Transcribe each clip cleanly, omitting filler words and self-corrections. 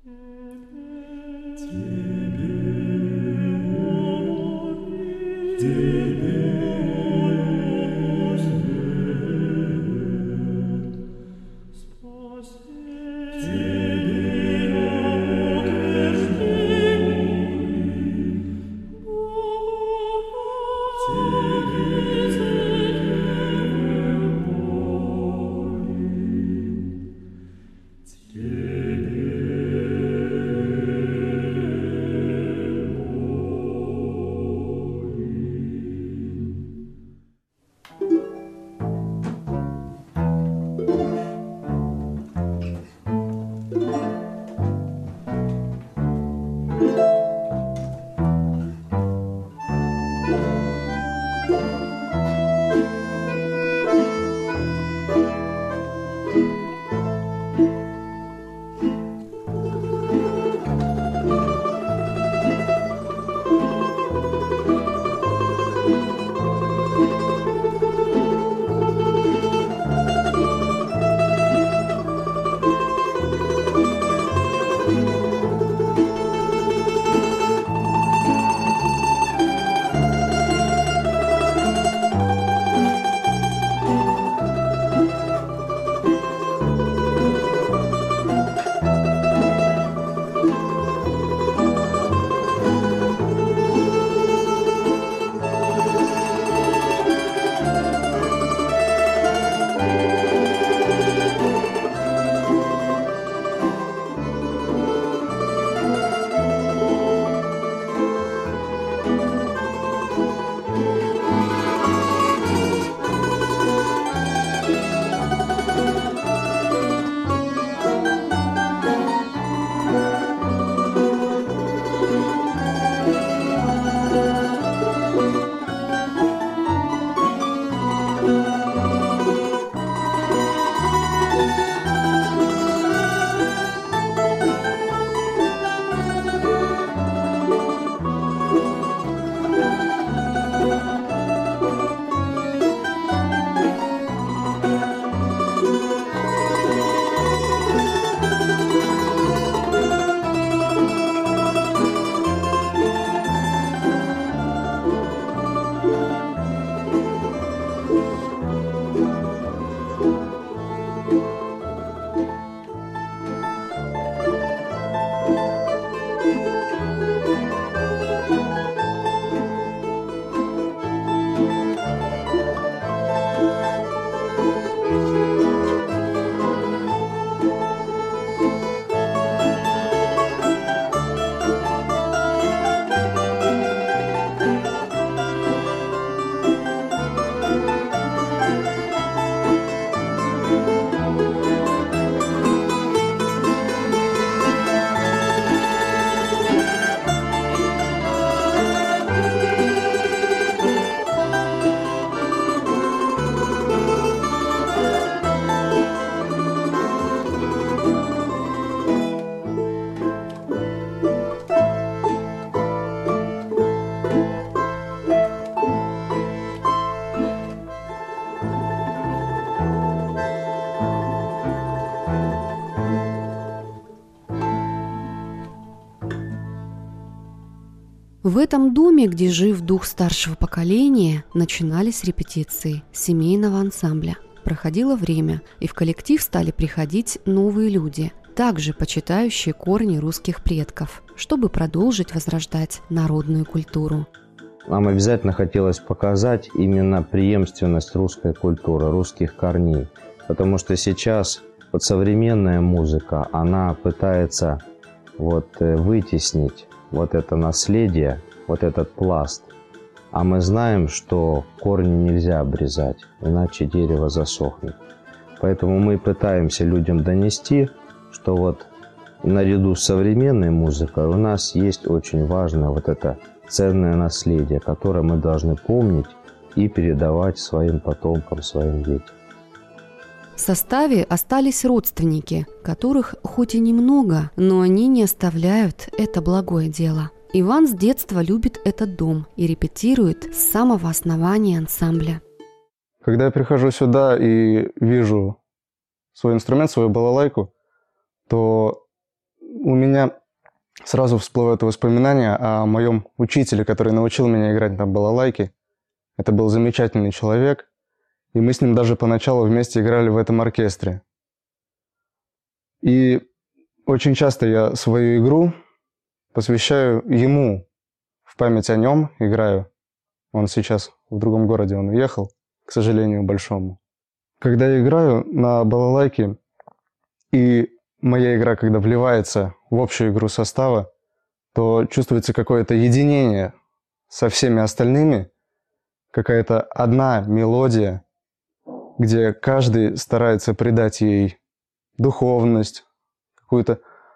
В этом доме, где жив дух старшего поколения, начинались репетиции семейного ансамбля. Проходило время, и в коллектив стали приходить новые люди, также почитающие корни русских предков, чтобы продолжить возрождать народную культуру. Нам обязательно хотелось показать именно преемственность русской культуры, русских корней, потому что сейчас современная музыка, она пытается вытеснить это наследие, этот пласт. А мы знаем, что корни нельзя обрезать, иначе дерево засохнет. Поэтому мы пытаемся людям донести, что наряду с современной музыкой у нас есть очень важное это ценное наследие, которое мы должны помнить и передавать своим потомкам, своим детям. В составе остались родственники, которых хоть и немного, но они не оставляют это благое дело. Иван с детства любит этот дом и репетирует с самого основания ансамбля. Когда я прихожу сюда и вижу свой инструмент, свою балалайку, то у меня сразу всплывают воспоминания о моем учителе, который научил меня играть на балалайке. Это был замечательный человек, и мы с ним даже поначалу вместе играли в этом оркестре. И очень часто я свою игру посвящаю ему, в память о нем играю. Он сейчас в другом городе, он уехал, к сожалению, большому. Когда я играю на балалайке, и моя игра, когда вливается в общую игру состава, то чувствуется какое-то единение со всеми остальными, какая-то одна мелодия, где каждый старается придать ей духовность, какое-то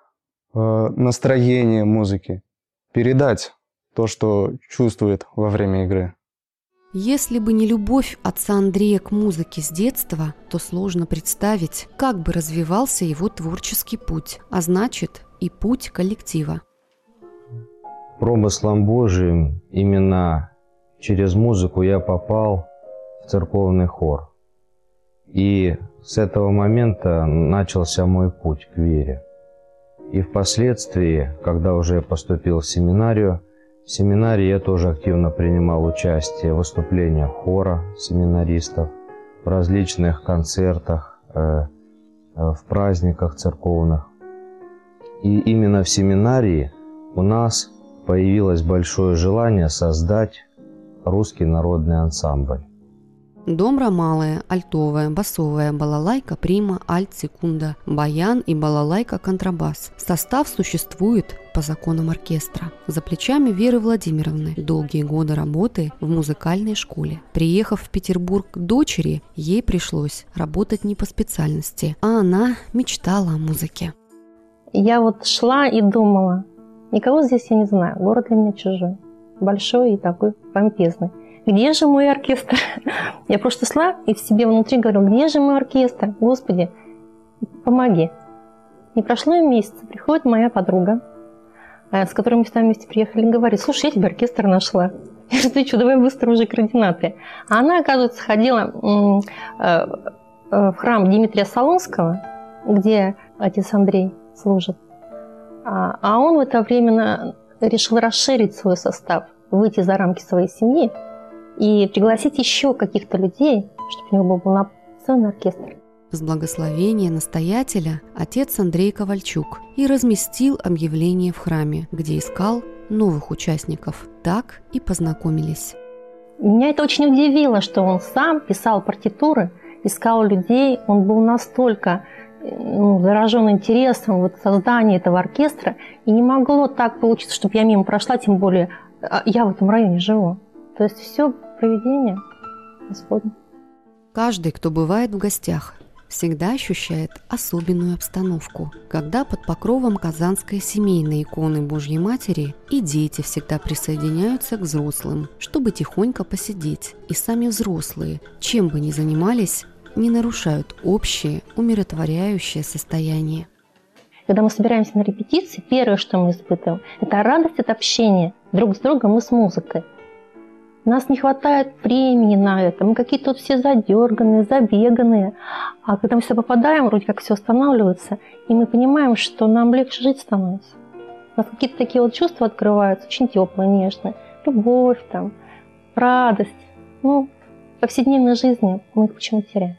настроение музыки, передать то, что чувствует во время игры. Если бы не любовь отца Андрея к музыке с детства, то сложно представить, как бы развивался его творческий путь, а значит и путь коллектива. Промыслом Божиим именно через музыку я попал в церковный хор. И с этого момента начался мой путь к вере. И впоследствии, когда уже я поступил в семинарию я тоже активно принимал участие в выступлениях хора семинаристов, в различных концертах, в праздниках церковных. И именно в семинарии у нас появилось большое желание создать русский народный ансамбль. Домбра малая, альтовая, басовая, балалайка, прима, альт, секунда, баян и балалайка, контрабас. Состав существует по законам оркестра. За плечами Веры Владимировны долгие годы работы в музыкальной школе. Приехав в Петербург к дочери, ей пришлось работать не по специальности, а она мечтала о музыке. Я вот шла и думала, никого здесь я не знаю, город для меня чужой, большой и такой помпезный. Где же мой оркестр? Я просто шла и в себе внутри говорю, где же мой оркестр? Господи, помоги. Не прошло и месяца, приходит моя подруга, с которой мы сюда вместе приехали, и говорит, слушай, я тебе оркестр нашла. Я говорю, ты что, давай быстро уже координаты. А она, оказывается, ходила в храм Дмитрия Солунского, где отец Андрей служит. А он в это время решил расширить свой состав, выйти за рамки своей семьи и пригласить еще каких-то людей, чтобы у него был полноценный оркестр. С благословения настоятеля отец Андрей Ковальчук и разместил объявление в храме, где искал новых участников. Так и познакомились. Меня это очень удивило, что он сам писал партитуры, искал людей, он был настолько заражен интересом в создании этого оркестра, и не могло так получиться, чтобы я мимо прошла, тем более я в этом районе живу. То есть все провидение Господне. Каждый, кто бывает в гостях, всегда ощущает особенную обстановку, когда под покровом казанской семейной иконы Божьей Матери и дети всегда присоединяются к взрослым, чтобы тихонько посидеть. И сами взрослые, чем бы ни занимались, не нарушают общее умиротворяющее состояние. Когда мы собираемся на репетиции, первое, что мы испытываем, это радость от общения друг с другом и с музыкой. У нас не хватает времени на это, мы какие-то тут все задерганные, забеганные. А когда мы сюда попадаем, вроде как все останавливается, и мы понимаем, что нам легче жить становится. У нас какие-то такие вот чувства открываются, очень теплые, нежные. Любовь, там, радость. В повседневной жизни мы их почему-то теряем.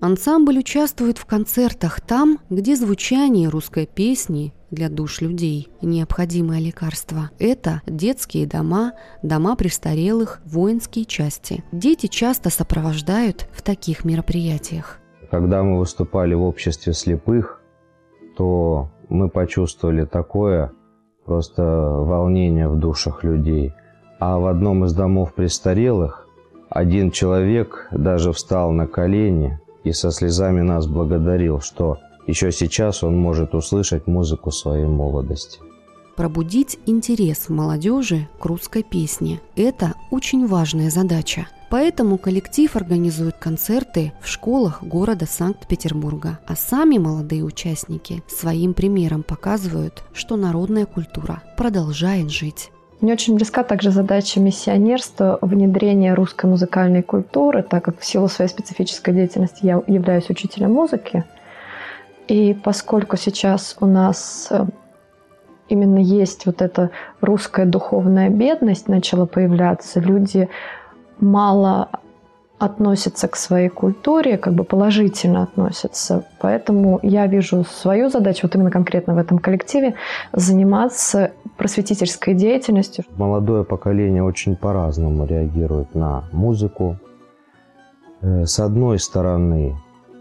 Ансамбль участвует в концертах там, где звучание русской песни для душ людей – необходимое лекарство. Это детские дома, дома престарелых, воинские части. Дети часто сопровождают в таких мероприятиях. Когда мы выступали в обществе слепых, то мы почувствовали такое просто волнение в душах людей. А в одном из домов престарелых один человек даже встал на колени и со слезами нас благодарил, что еще сейчас он может услышать музыку своей молодости. Пробудить интерес молодежи к русской песне – это очень важная задача. Поэтому коллектив организует концерты в школах города Санкт-Петербурга, а сами молодые участники своим примером показывают, что народная культура продолжает жить. Мне очень близка также задача миссионерства, внедрения русской музыкальной культуры, так как в силу своей специфической деятельности я являюсь учителем музыки. И поскольку сейчас у нас именно есть вот эта русская духовная бедность начала появляться, люди мало относятся к своей культуре, как бы положительно относятся. Поэтому я вижу свою задачу, вот именно конкретно в этом коллективе, заниматься просветительской деятельностью. Молодое поколение очень по-разному реагирует на музыку. С одной стороны,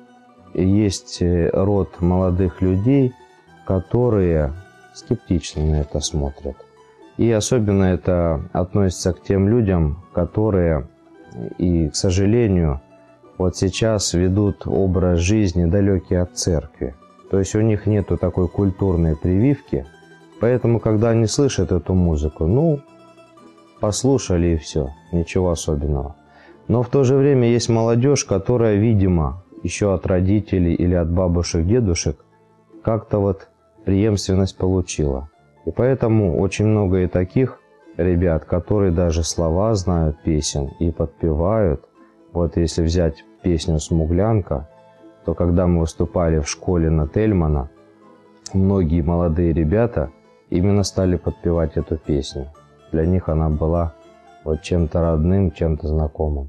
есть род молодых людей, которые скептично на это смотрят. И особенно это относится к тем людям, которые, и, к сожалению, вот сейчас ведут образ жизни далекий от церкви. То есть у них нету такой культурной прививки, поэтому, когда они слышат эту музыку, послушали и все, ничего особенного. Но в то же время есть молодежь, которая, видимо, еще от родителей или от бабушек, дедушек как-то вот преемственность получила. И поэтому очень много и таких ребят, которые даже слова знают песен и подпевают. Вот если взять песню «Смуглянка», то когда мы выступали в школе на Тельмана, многие молодые ребята именно стали подпевать эту песню. Для них она была вот чем-то родным, чем-то знакомым.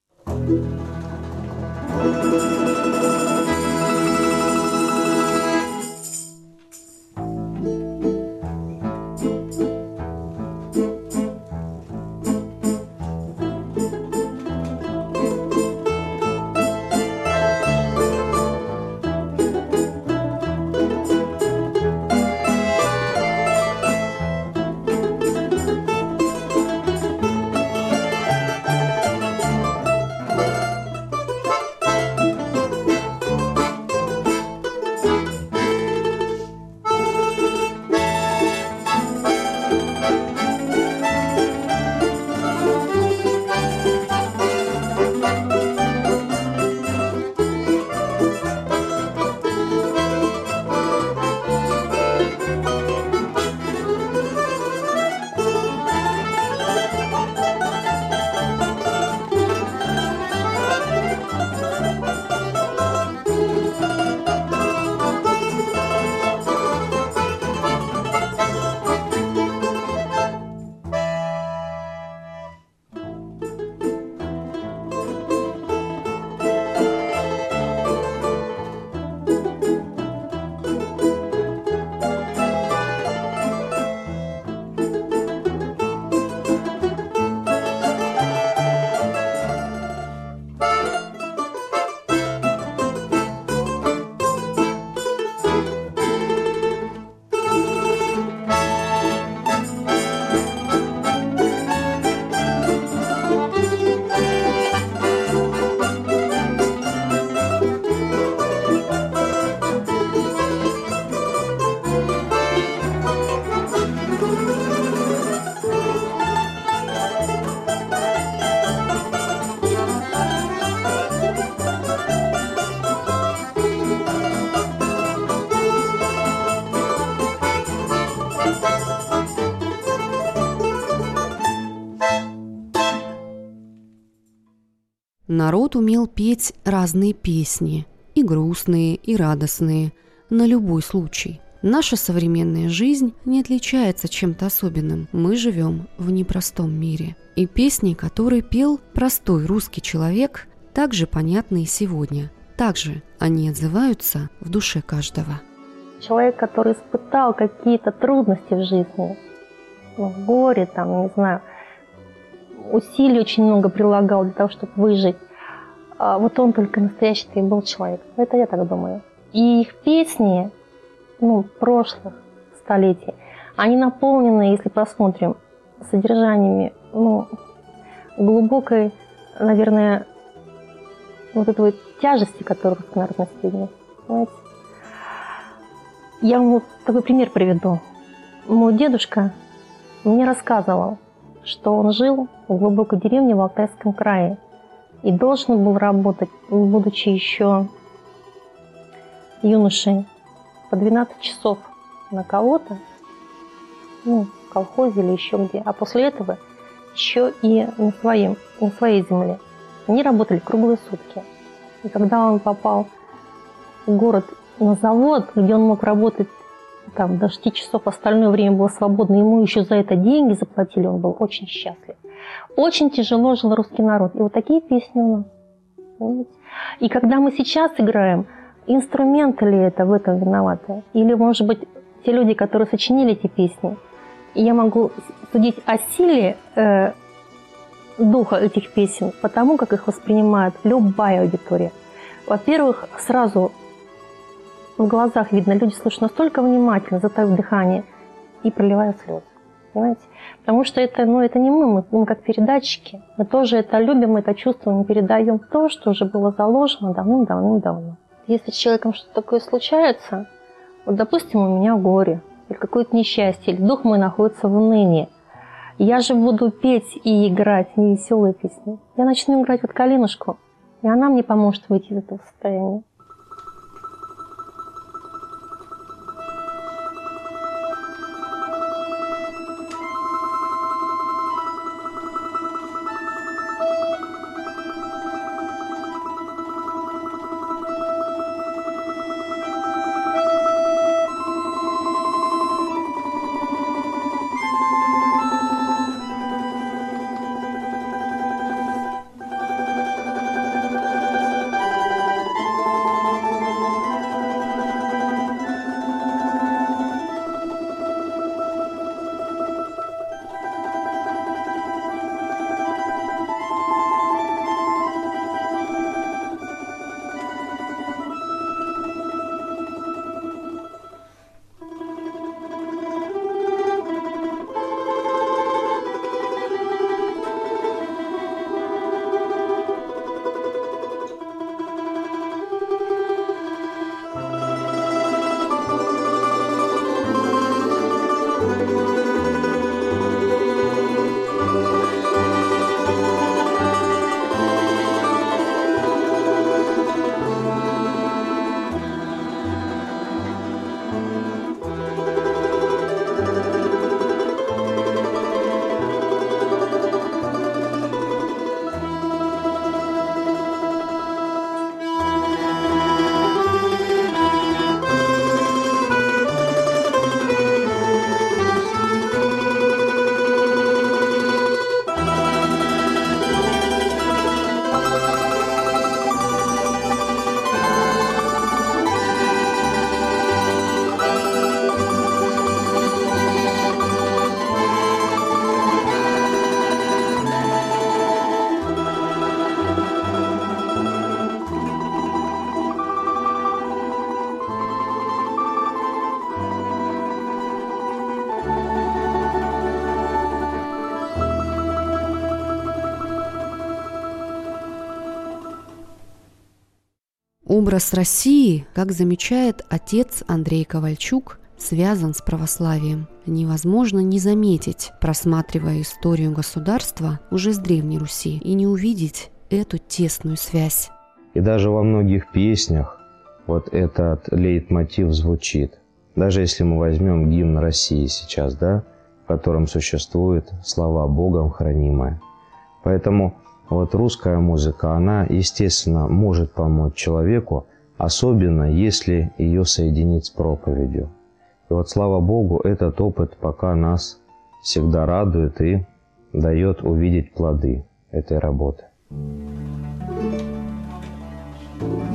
Народ умел петь разные песни, и грустные, и радостные, на любой случай. Наша современная жизнь не отличается чем-то особенным. Мы живем в непростом мире. И песни, которые пел простой русский человек, также понятны и сегодня. Также они отзываются в душе каждого. Человек, который испытал какие-то трудности в жизни, в горе, там, не знаю, усилий очень много прилагал для того, чтобы выжить, вот он только настоящий был человек. Это я так думаю. И их песни, прошлых столетий, они наполнены, если посмотрим, содержаниями, глубокой, наверное, вот этой вот тяжести, которую русский народ носит. Понимаете? Я вам вот такой пример приведу. Мой дедушка мне рассказывал, что он жил в глубокой деревне в Алтайском крае и должен был работать, будучи еще юношей, по 12 часов на кого-то, в колхозе или еще где, а после этого еще и на своей земле. Они работали круглые сутки. И когда он попал в город на завод, где он мог работать там до 6 часов, остальное время было свободно, ему еще за это деньги заплатили, он был очень счастлив. Очень тяжело жил русский народ. И вот такие песни у нас. Понимаете? И когда мы сейчас играем, инструменты ли это в этом виноваты? Или, может быть, те люди, которые сочинили эти песни, и я могу судить о силе духа этих песен, потому как их воспринимает любая аудитория. Во-первых, сразу в глазах видно, люди слушают настолько внимательно, затаив дыхание и проливая слезы. Понимаете? Потому что это не мы как передатчики. Мы тоже это любим, это чувствуем, мы передаем то, что уже было заложено давным-давно. Если с человеком что-то такое случается, вот, допустим, у меня горе, или какое-то несчастье, или дух мой находится в унынии, я же буду петь и играть невеселые песни. Я начну играть вот «Калинушку», и она мне поможет выйти из этого состояния. Образ России, как замечает отец Андрей Ковальчук, связан с православием. Невозможно не заметить, просматривая историю государства уже с Древней Руси, и не увидеть эту тесную связь. И даже во многих песнях вот этот лейтмотив звучит. Даже если мы возьмем гимн России сейчас, в котором существуют слова «Богом хранимая». Поэтому вот русская музыка, она, естественно, может помочь человеку, особенно если ее соединить с проповедью. И вот, слава Богу, этот опыт пока нас всегда радует и дает увидеть плоды этой работы.